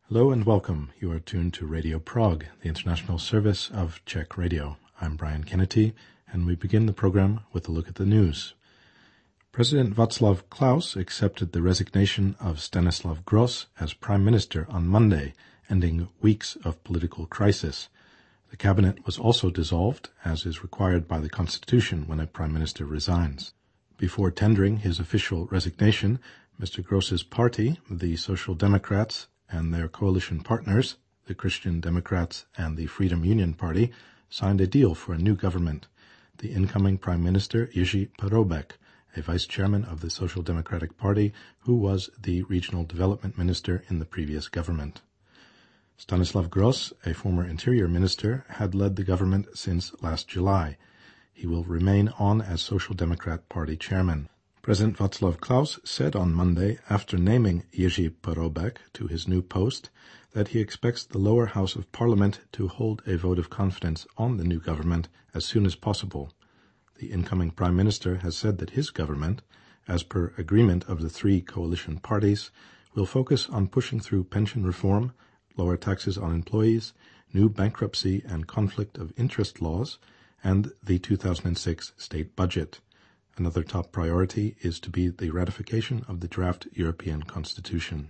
Hello and welcome. You are tuned to Radio Prague, the international service of Czech Radio. I'm Brian Kennedy, and we begin the program with a look at the news. President Václav Klaus accepted the resignation of Stanislav Gross as Prime Minister on Monday, ending weeks of political crisis. The cabinet was also dissolved, as is required by the Constitution when a Prime Minister resigns. Before tendering his official resignation, Mr. Gross's party, the Social Democrats, and their coalition partners, the Christian Democrats and the Freedom Union Party, signed a deal for a new government. The incoming Prime Minister, Jiří Paroubek, a vice chairman of the Social Democratic Party, who was the regional development minister in the previous government. Stanislav Gross, a former interior minister, had led the government since last July. He will remain on as Social Democrat Party chairman. President Václav Klaus said on Monday, after naming Jiří Paroubek to his new post, that he expects the lower house of parliament to hold a vote of confidence on the new government as soon as possible. The incoming prime minister has said that his government, as per agreement of the three coalition parties, will focus on pushing through pension reform, lower taxes on employees, new bankruptcy and conflict of interest laws, and the 2006 state budget. Another top priority is to be the ratification of the draft European Constitution.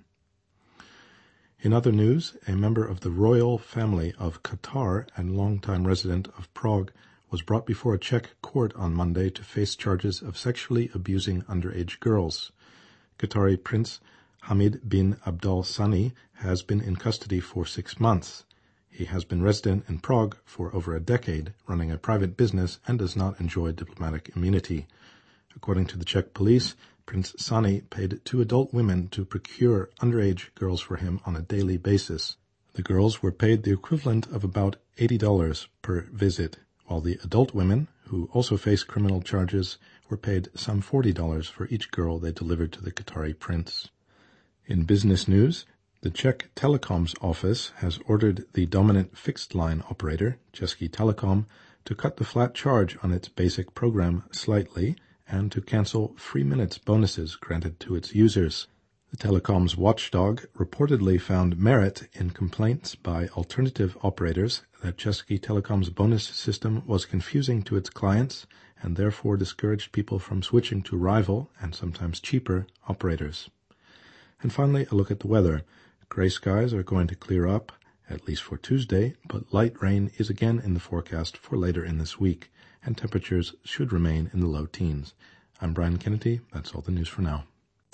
In other news, a member of the royal family of Qatar and longtime resident of Prague was brought before a Czech court on Monday to face charges of sexually abusing underage girls. Qatari Prince Hamid bin Abdul Sani has been in custody for 6 months. He has been resident in Prague for over a decade, running a private business, and does not enjoy diplomatic immunity. According to the Czech police, Prince Sani paid 2 adult women to procure underage girls for him on a daily basis. The girls were paid the equivalent of about $80 per visit, while the adult women, who also face criminal charges, were paid some $40 for each girl they delivered to the Qatari prince. In business news, the Czech Telecoms office has ordered the dominant fixed-line operator, Český Telekom, to cut the flat charge on its basic program slightly and to cancel free minutes bonuses granted to its users. The telecom's watchdog reportedly found merit in complaints by alternative operators that Český Telekom's bonus system was confusing to its clients and therefore discouraged people from switching to rival and sometimes cheaper operators. And finally, a look at the weather. Gray skies are going to clear up, at least for Tuesday, but light rain is again in the forecast for later in this week, and temperatures should remain in the low teens. I'm Brian Kennedy. That's all the news for now.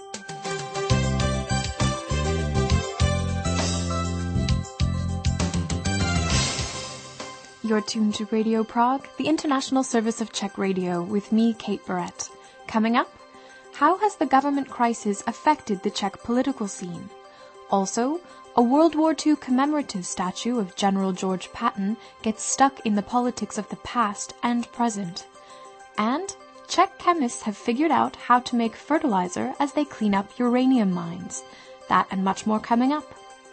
You're tuned to Radio Prague, the international service of Czech Radio, with me, Kate Barrett. Coming up, how has the government crisis affected the Czech political scene? Also, a World War II commemorative statue of General George Patton gets stuck in the politics of the past and present. And Czech chemists have figured out how to make fertilizer as they clean up uranium mines. That and much more coming up.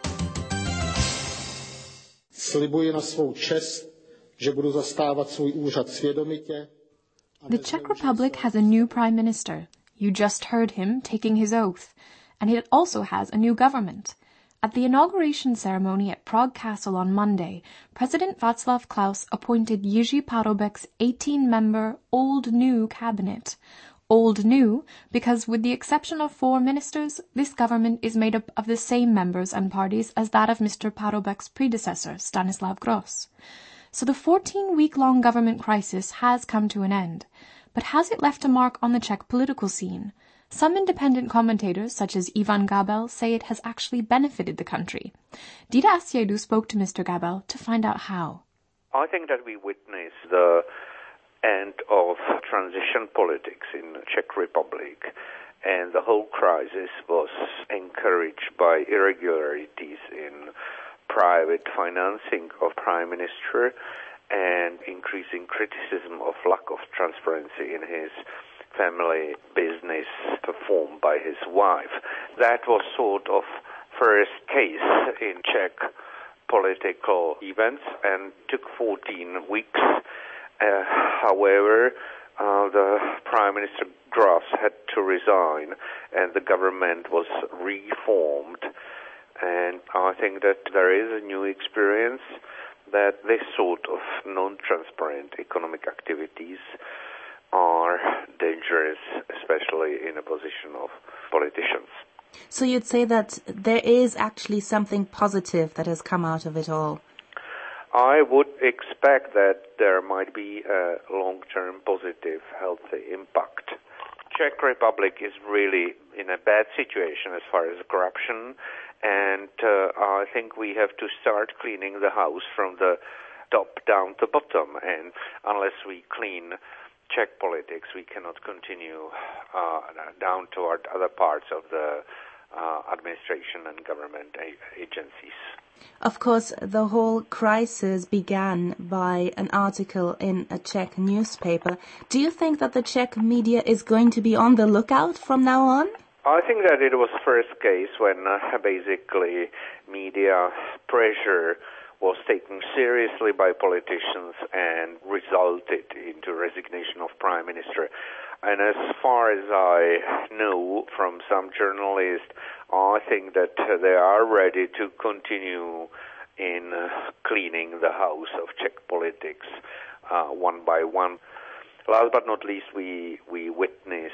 Slibuji na svou čest, že budu zastávat svůj úřad svědomitě. The Czech Republic has a new prime minister. You just heard him taking his oath. And it also has a new government. At the inauguration ceremony at Prague Castle on Monday, President Václav Klaus appointed Jiří Paroubek's 18-member old-new cabinet. Old-new because, with the exception of 4 ministers, this government is made up of the same members and parties as that of Mr. Paroubek's predecessor, Stanislav Gross. So the 14-week-long government crisis has come to an end. But has it left a mark on the Czech political scene? Some independent commentators, such as Ivan Gabel, say it has actually benefited the country. Dida Asiedu spoke to Mr. Gabel to find out how. I think that we witnessed the end of transition politics in the Czech Republic, and the whole crisis was encouraged by irregularities in private financing of Prime Minister and increasing criticism of lack of transparency in his family business performed by his wife. That was sort of first case in Czech political events and took 14 weeks. However, the Prime Minister Gross had to resign and the government was reformed. And I think that there is a new experience that this sort of non-transparent economic activities are dangerous, especially in a position of politicians. So you'd say that there is actually something positive that has come out of it all? I would expect that there might be a long-term positive, healthy impact. Czech Republic is really in a bad situation as far as corruption, and I think we have to start cleaning the house from the top down to bottom, and unless we clean Czech politics, we cannot continue down toward other parts of the administration and government agencies. Of course, the whole crisis began by an article in a Czech newspaper. Do you think that the Czech media is going to be on the lookout from now on? I think that it was first case when basically media pressure was taken seriously by politicians and resulted into resignation of Prime Minister. And as far as I know from some journalists, I think that they are ready to continue in cleaning the house of Czech politics one by one. Last but not least, we witness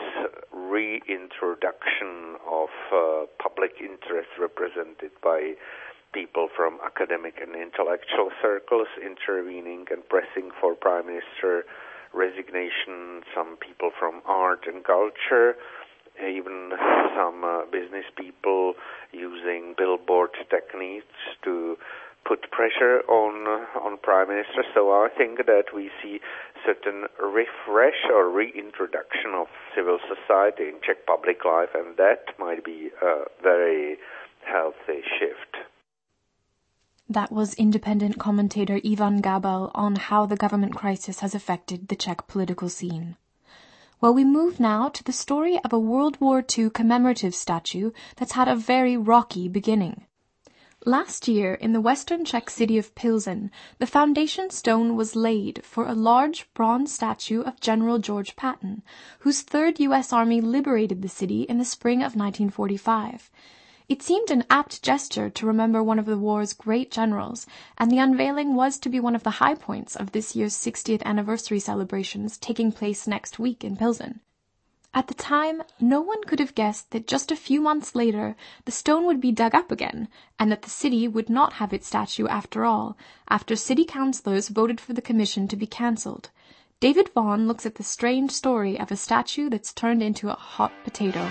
reintroduction of public interest represented by people from academic and intellectual circles intervening and pressing for Prime Minister resignation, some people from art and culture, even some business people using billboard techniques to put pressure on Prime Minister. So I think that we see certain refresh or reintroduction of civil society in Czech public life, and that might be a very healthy shift. That was independent commentator Ivan Gabel on how the government crisis has affected the Czech political scene. Well, we move now to the story of a World War II commemorative statue that's had a very rocky beginning. Last year, in the western Czech city of Pilsen, the foundation stone was laid for a large bronze statue of General George Patton, whose 3rd U.S. Army liberated the city in the spring of 1945. It seemed an apt gesture to remember one of the war's great generals, and the unveiling was to be one of the high points of this year's 60th anniversary celebrations taking place next week in Pilsen. At the time, no one could have guessed that just a few months later, the stone would be dug up again, and that the city would not have its statue after all, after city councillors voted for the commission to be cancelled. David Vaughan looks at the strange story of a statue that's turned into a hot potato.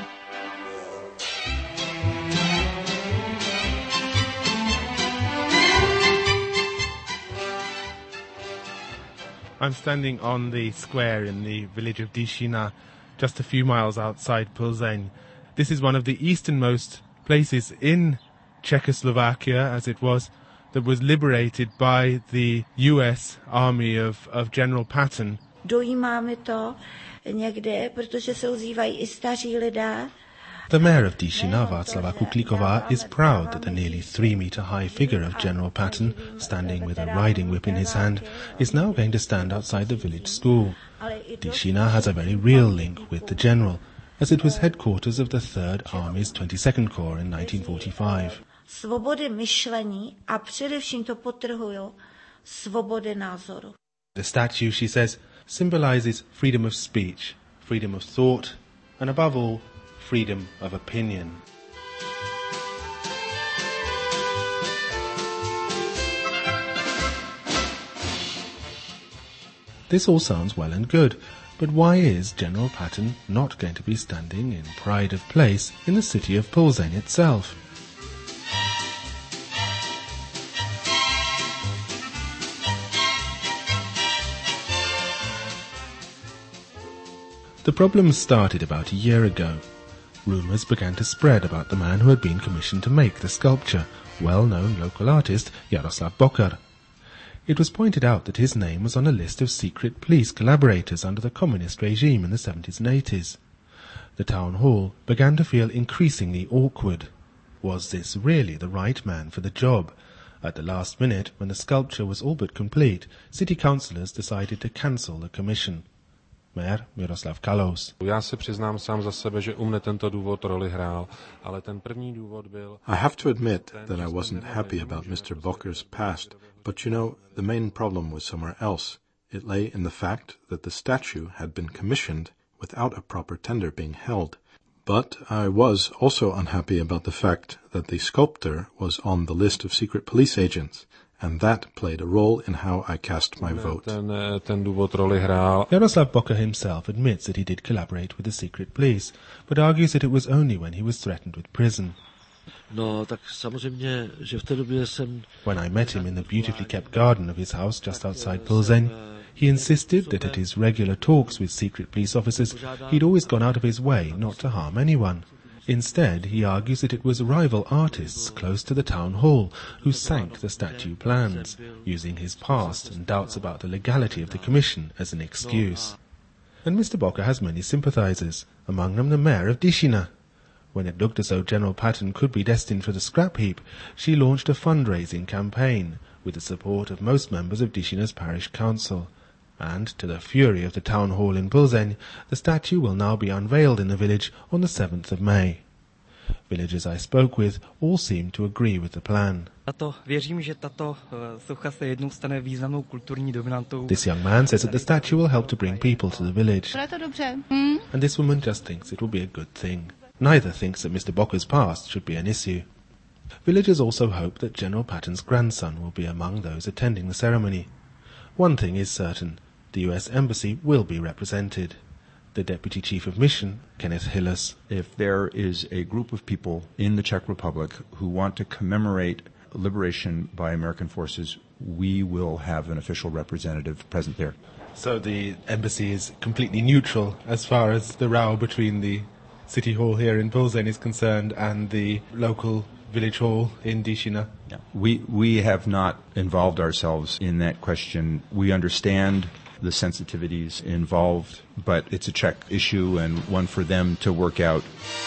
I'm standing on the square in the village of Dyšina, just a few miles outside Plzeň. This is one of the easternmost places in Czechoslovakia, as it was, that was liberated by the US Army of General Patton. Dojímáme to někde, protože se ozývají i staří lidé. The mayor of Dyšina, Václava Kuklíková, is proud that the nearly 3-meter-high figure of General Patton, standing with a riding whip in his hand, is now going to stand outside the village school. Dyšina has a very real link with the general, as it was headquarters of the 3rd Army's 22nd Corps in 1945. Svobody myšlení a především to podtrhuju, svobody názoru. The statue, she says, symbolizes freedom of speech, freedom of thought, and above all, freedom of opinion. This all sounds well and good, but why is General Patton not going to be standing in pride of place in the city of Plzeň itself? The problem started about a year ago. Rumours began to spread about the man who had been commissioned to make the sculpture, well-known local artist Jaroslav Bokar. It was pointed out that his name was on a list of secret police collaborators under the communist regime in the 70s and 80s. The town hall began to feel increasingly awkward. Was this really the right man for the job? At the last minute, when the sculpture was all but complete, city councillors decided to cancel the commission. Mayor Miroslav Kalous. Já se přiznám sám za sebe, že u mne tento důvod roli hrál, ale ten první důvod byl... I have to admit that I wasn't happy about Mr. Bokker's past, but you know, the main problem was somewhere else. It lay in the fact that the statue had been commissioned without a proper tender being held. But I was also unhappy about the fact that the sculptor was on the list of secret police agents, and that played a role in how I cast my vote. Ten důvod roli hrál. Jaroslav Bokker himself admits that he did collaborate with the secret police, but argues that it was only when he was threatened with prison. No, tak samozřejmě, že v té době jsem... When I met him in the beautifully kept garden of his house just outside Plzeň, he insisted that at his regular talks with secret police officers, he'd always gone out of his way not to harm anyone. Instead, he argues that it was rival artists close to the town hall who sank the statue plans, using his past and doubts about the legality of the commission as an excuse. And Mr. Bokker has many sympathizers, among them the mayor of Dyšina. When it looked as though General Patton could be destined for the scrap heap, she launched a fundraising campaign, with the support of most members of Dyšina's parish council. And, to the fury of the town hall in Plzeň, the statue will now be unveiled in the village on the 7th of May. Villagers I spoke with all seemed to agree with the plan. This young man says that the statue will help to bring people to the village. And this woman just thinks it will be a good thing. Neither thinks that Mr. Bokker's past should be an issue. Villagers also hope that General Patton's grandson will be among those attending the ceremony. One thing is certain, the US Embassy will be represented. The Deputy Chief of Mission, Kenneth Hillis. If there is a group of people in the Czech Republic who want to commemorate liberation by American forces, we will have an official representative present there. So the embassy is completely neutral as far as the row between the City Hall here in Plzeň is concerned and the local village hall in Dyšina? Yeah. We have not involved ourselves in that question. We understand the sensitivities involved, but it's a Czech issue and one for them to work out.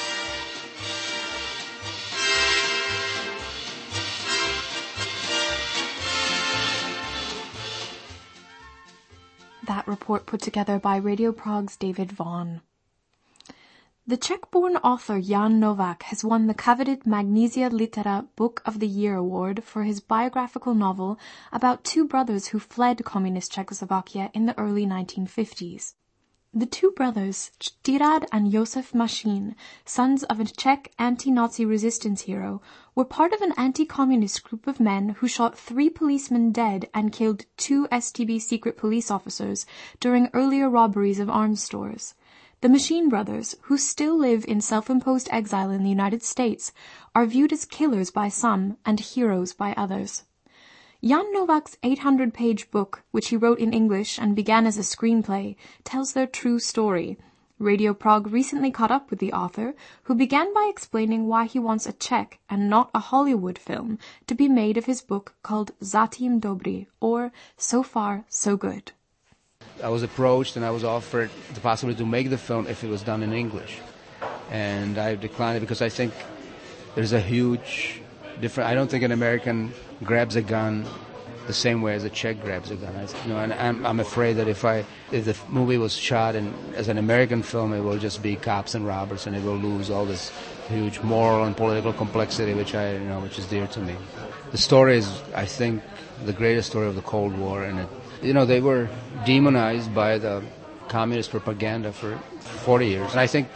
That report put together by Radio Prague's David Vaughan. The Czech-born author Jan Novák has won the coveted Magnesia Litera Book of the Year award for his biographical novel about two brothers who fled communist Czechoslovakia in the early 1950s. The two brothers, Ctirad and Josef Mašín, sons of a Czech anti-Nazi resistance hero, were part of an anti-communist group of men who shot 3 policemen dead and killed 2 STB secret police officers during earlier robberies of arms stores. The Mašín brothers, who still live in self-imposed exile in the United States, are viewed as killers by some and heroes by others. Jan Novák's 800-page book, which he wrote in English and began as a screenplay, tells their true story. Radio Prague recently caught up with the author, who began by explaining why he wants a Czech and not a Hollywood film to be made of his book called Zatím dobrý, or So Far, So Good. I was approached and I was offered the possibility to make the film if it was done in English. And I declined it because I think there's a huge difference. I don't think an American grabs a gun the same way as a Czech grabs a gun. And I'm afraid that if the movie was shot as an American film, it will just be cops and robbers, and it will lose all this huge moral and political complexity, which is dear to me. The story is, I think, the greatest story of the Cold War, and they were demonized by the communist propaganda for 40 years. And I think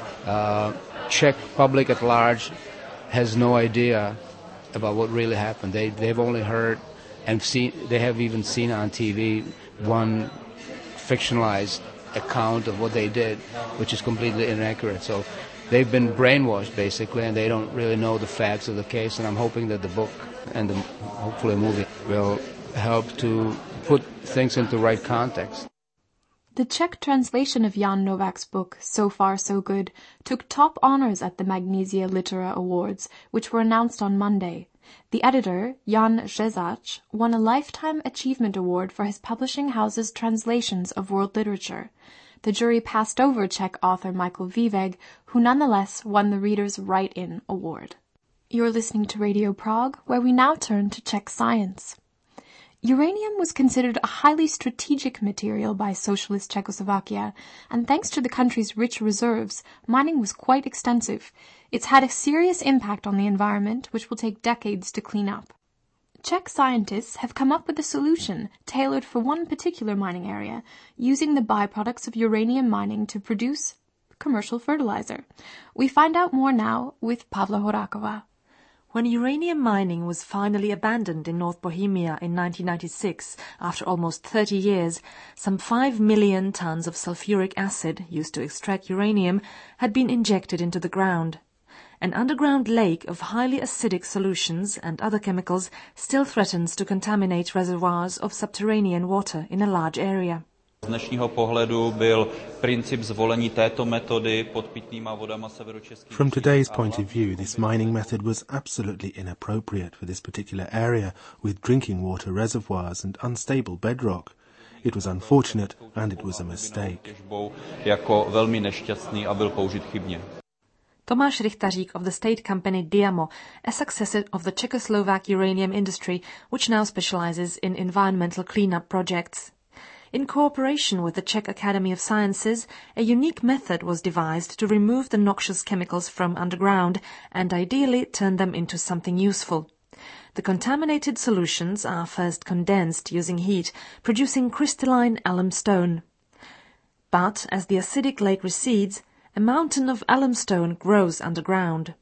Czech public at large has no idea about what really happened. They've only heard and seen, they have even seen on TV one fictionalized account of what they did, which is completely inaccurate. So they've been brainwashed, basically, and they don't really know the facts of the case. And I'm hoping that the book and hopefully a movie will help to put things into right context. The Czech translation of Jan Novák's book, So Far, So Good, took top honors at the Magnesia Litera Awards, which were announced on Monday. The editor, Jan Řezáč, won a Lifetime Achievement Award for his publishing house's translations of world literature. The jury passed over Czech author Michael Vivek, who nonetheless won the Reader's Write-In Award. You're listening to Radio Prague, where we now turn to Czech science. Uranium was considered a highly strategic material by socialist Czechoslovakia, and thanks to the country's rich reserves, mining was quite extensive. It's had a serious impact on the environment, which will take decades to clean up. Czech scientists have come up with a solution tailored for one particular mining area, using the byproducts of uranium mining to produce commercial fertilizer. We find out more now with Pavla Horakova. When uranium mining was finally abandoned in North Bohemia in 1996, after almost 30 years, some 5 million tons of sulfuric acid, used to extract uranium, had been injected into the ground. An underground lake of highly acidic solutions and other chemicals still threatens to contaminate reservoirs of subterranean water in a large area. Z dnešního pohledu byl princip zvolení této metody pod pitnýma vodama severočeských. From today's point of view, this mining method was absolutely inappropriate for this particular area with drinking water reservoirs and unstable bedrock. It was unfortunate and it was a mistake. Jako velmi nešťastný a byl použit chybně. Tomáš Richtařík of the state company Diamo, a successor of the Czechoslovak uranium industry, which now specializes in environmental cleanup projects. In cooperation with the Czech Academy of Sciences, a unique method was devised to remove the noxious chemicals from underground and ideally turn them into something useful. The contaminated solutions are first condensed using heat, producing crystalline alum stone. But as the acidic lake recedes, a mountain of alum stone grows underground.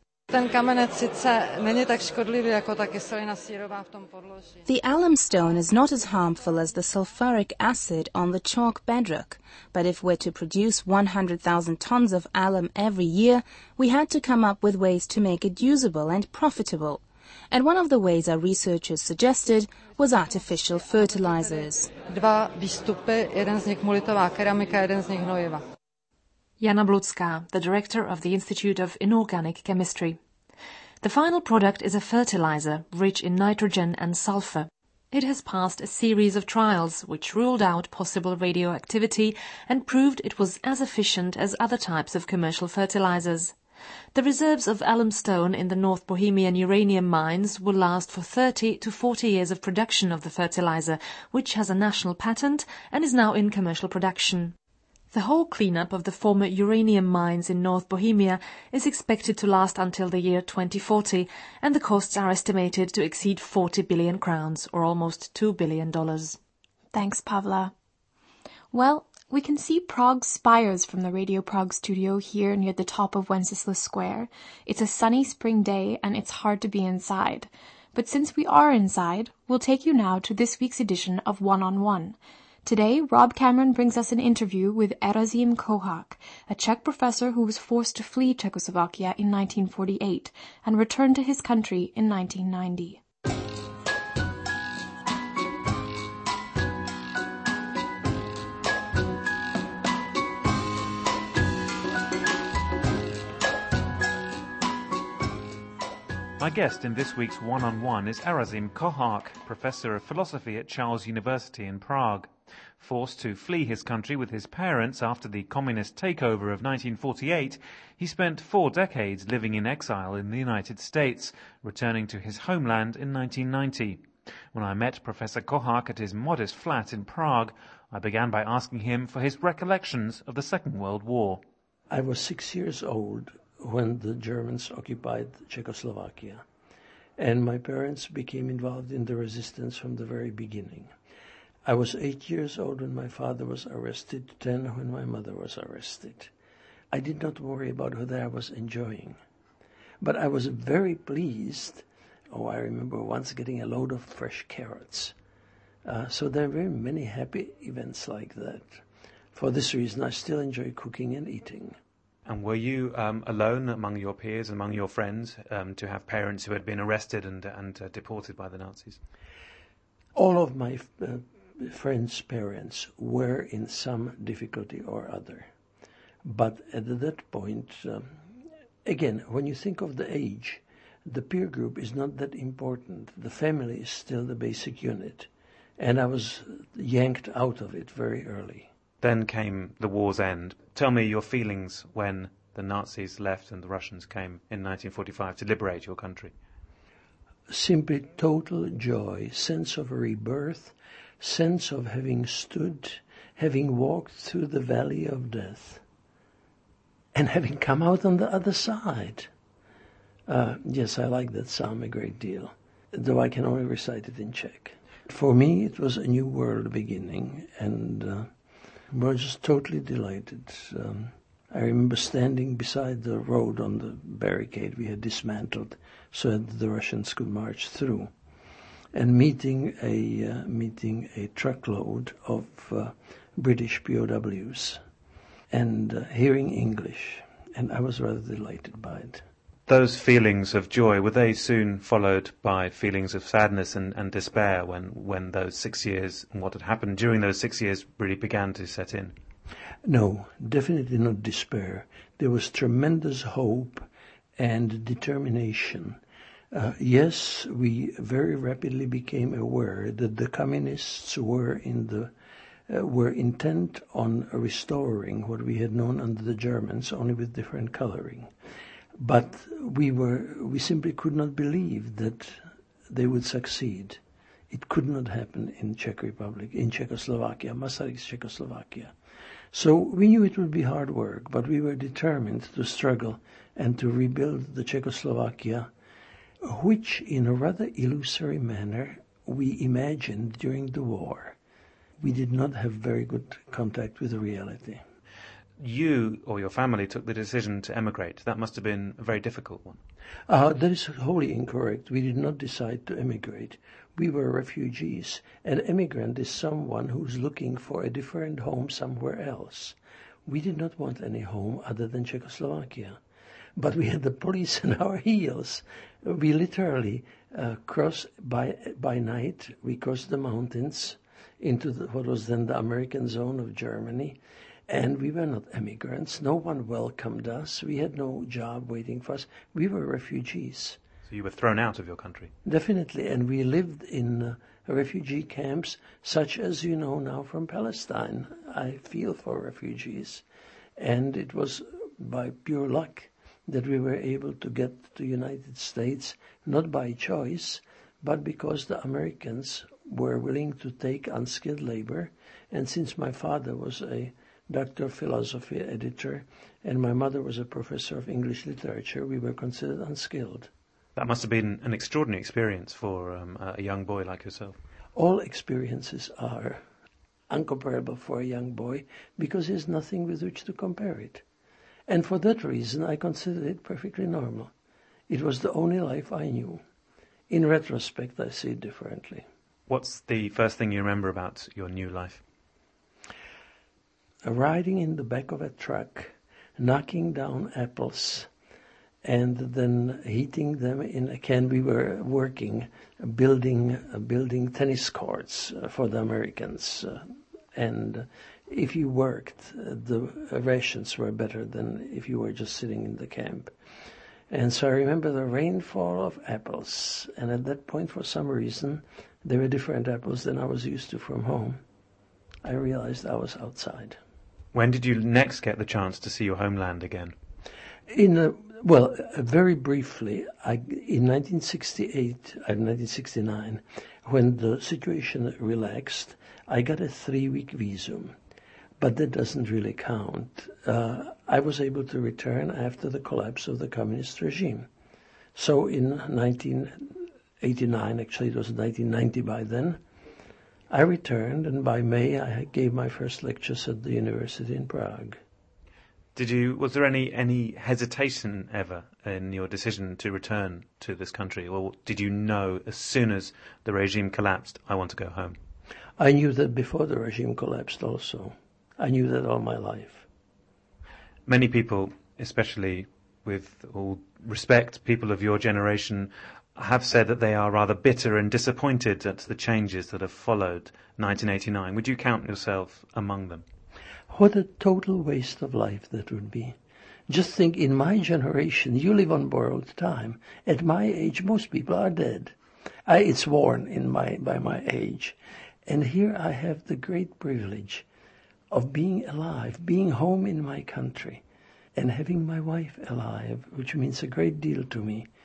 The alum stone is not as harmful as the sulfuric acid on the chalk bedrock, but if we're to produce 100,000 tons of alum every year, we had to come up with ways to make it usable and profitable. And one of the ways our researchers suggested was artificial fertilizers. Jana Bludská, the director of the Institute of Inorganic Chemistry. The final product is a fertilizer rich in nitrogen and sulfur. It has passed a series of trials which ruled out possible radioactivity and proved it was as efficient as other types of commercial fertilizers. The reserves of alum stone in the North Bohemian uranium mines will last for 30 to 40 years of production of the fertilizer, which has a national patent and is now in commercial production. The whole cleanup of the former uranium mines in North Bohemia is expected to last until the year 2040, and the costs are estimated to exceed 40 billion crowns, or almost $2 billion. Thanks, Pavla. Well, we can see Prague's spires from the Radio Prague studio here near the top of Wenceslas Square. It's a sunny spring day, and it's hard to be inside. But since we are inside, we'll take you now to this week's edition of One-on-One. Today, Rob Cameron brings us an interview with Erazim Kohak, a Czech professor who was forced to flee Czechoslovakia in 1948 and returned to his country in 1990. My guest in this week's One-on-One is Erazim Kohak, professor of philosophy at Charles University in Prague. Forced to flee his country with his parents after the communist takeover of 1948, he spent 4 decades living in exile in the United States, returning to his homeland in 1990. When I met Professor Kohak at his modest flat in Prague, I began by asking him for his recollections of the Second World War. I was 6 years old when the Germans occupied Czechoslovakia, and my parents became involved in the resistance from the very beginning. I was 8 years old when my father was arrested, 10 when my mother was arrested. I did not worry about whether I was enjoying, but I was very pleased. I remember once getting a load of fresh carrots. So there are very many happy events like that. For this reason, I still enjoy cooking and eating. And were you alone among your peers, among your friends, to have parents who had been arrested and deported by the Nazis? All of my friends' parents were in some difficulty or other. But at that point, again, when you think of the age, the peer group is not that important. The family is still the basic unit. And I was yanked out of it very early. Then came the war's end. Tell me your feelings when the Nazis left and the Russians came in 1945 to liberate your country. simply total joy, sense of rebirth, sense of having stood, having walked through the valley of death, and having come out on the other side. Yes, I like that psalm a great deal, though I can only recite it in Czech. For me, it was a new world beginning, and I was just totally delighted. I remember standing beside the road on the barricade we had dismantled so that the Russians could march through, and meeting a truckload of British POWs, and hearing English, and I was rather delighted by it. Those feelings of joy, were they soon followed by feelings of sadness and despair when those 6 years and what had happened during those 6 years really began to set in? No, definitely not despair. There was tremendous hope and determination. Yes, we very rapidly became aware that the communists were intent on restoring what we had known under the Germans, only with different coloring. But we simply could not believe that they would succeed. It could not happen in Czech Republic, in Czechoslovakia, Masaryk's Czechoslovakia. So we knew it would be hard work, but we were determined to struggle and to rebuild the Czechoslovakia, which in a rather illusory manner we imagined during the war. We did not have very good contact with the reality. You or your family took the decision to emigrate. That must have been a very difficult one. That is wholly incorrect. We did not decide to emigrate. We were refugees. An emigrant is someone who's looking for a different home somewhere else. We did not want any home other than Czechoslovakia. But we had the police on our heels. We literally crossed by night. We crossed the mountains into what was then the American zone of Germany. And we were not emigrants. No one welcomed us. We had no job waiting for us. We were refugees. So you were thrown out of your country? Definitely. And we lived in refugee camps such as you know now from Palestine. I feel for refugees. And it was by pure luck that we were able to get to the United States, not by choice, but because the Americans were willing to take unskilled labor. And since my father was a Doctor of Philosophy editor, and my mother was a professor of English literature, we were considered unskilled. That must have been an extraordinary experience for a young boy like yourself. All experiences are incomparable for a young boy because there's nothing with which to compare it. And for that reason, I considered it perfectly normal. It was the only life I knew. In retrospect, I see it differently. What's the first thing you remember about your new life? Riding in the back of a truck, knocking down apples, and then heating them in a can. We were working, building tennis courts for the Americans. And if you worked, the rations were better than if you were just sitting in the camp. And so I remember the rainfall of apples. And at that point, for some reason, there were different apples than I was used to from home. I realized I was outside. When did you next get the chance to see your homeland again? Very briefly, in 1969, when the situation relaxed, I got a 3-week visum. But that doesn't really count. I was able to return after the collapse of the communist regime. So in 1989, actually it was 1990 by then, I returned, and by May I gave my first lectures at the university in Prague. Was there any hesitation ever in your decision to return to this country? Or did you know as soon as the regime collapsed, I want to go home? I knew that before the regime collapsed also. I knew that all my life. Many people, especially with all respect, people of your generation, have said that they are rather bitter and disappointed at the changes that have followed 1989. Would you count yourself among them? What a total waste of life that would be. Just think, in my generation, you live on borrowed time. At my age, most people are dead. It's worn by my age. And here I have the great privilege of being alive, being home in my country, and having my wife alive, which means a great deal to me.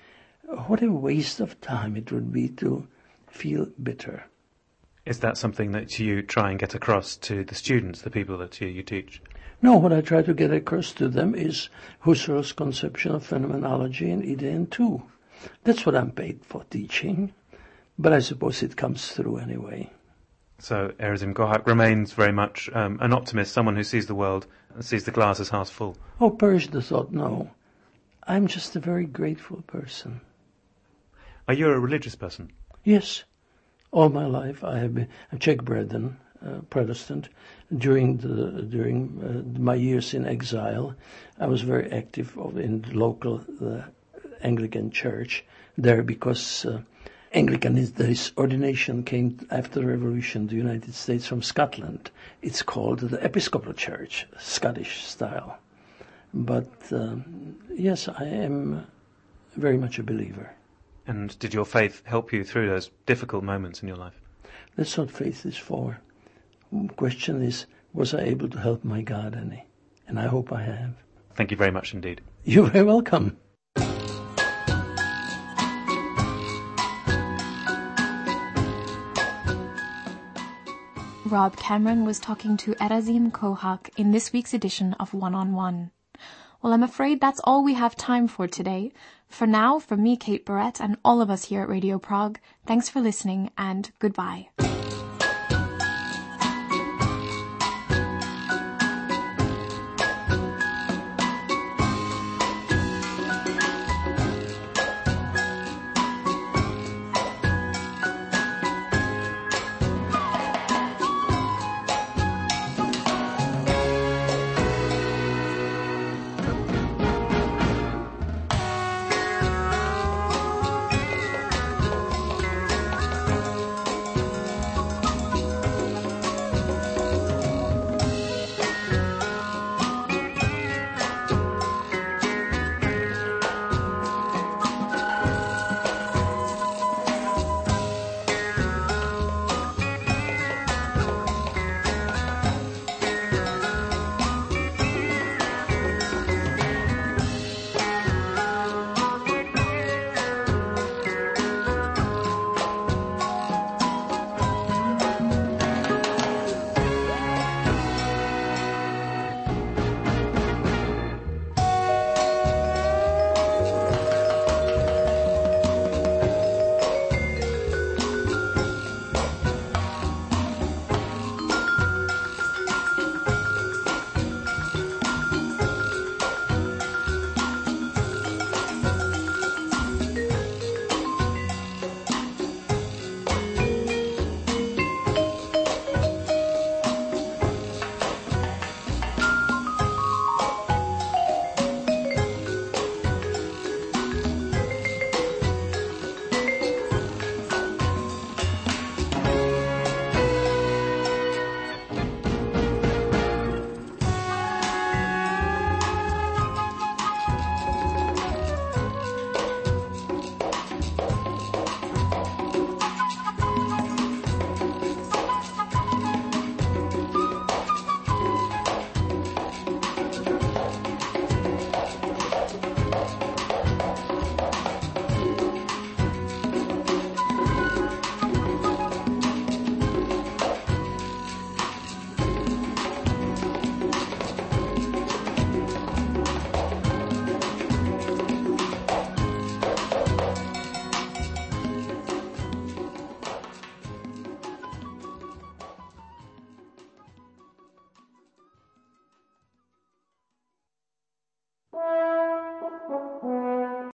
What a waste of time it would be to feel bitter. Is that something that you try and get across to the students, the people that you teach? No, what I try to get across to them is Husserl's conception of phenomenology and Idee and Two. That's what I'm paid for teaching, but I suppose it comes through anyway. So Erazim Kohak remains very much an optimist, someone who sees the world and sees the glass as half full. Oh, perish the thought, no. I'm just a very grateful person. Are you a religious person? Yes. All my life I have been a Czech brethren, Protestant. During my years in exile, I was very active in the local Anglican church there because this ordination came after the revolution in the United States from Scotland. It's called the Episcopal Church, Scottish style. But yes, I am very much a believer. And did your faith help you through those difficult moments in your life? That's what faith is for. The question is, was I able to help my God any? And I hope I have. Thank you very much indeed. You're very welcome. Rob Cameron was talking to Erazim Kohak in this week's edition of One on One. Well, I'm afraid that's all we have time for today. For now, from me, Kate Barrett, and all of us here at Radio Prague, thanks for listening and goodbye.